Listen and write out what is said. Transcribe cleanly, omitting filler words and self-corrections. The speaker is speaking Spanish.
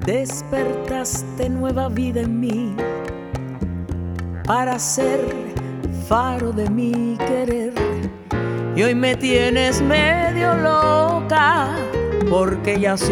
Despertaste nueva vida en mí para ser faro de mi querer. Y hoy me tienes medio loca porque ya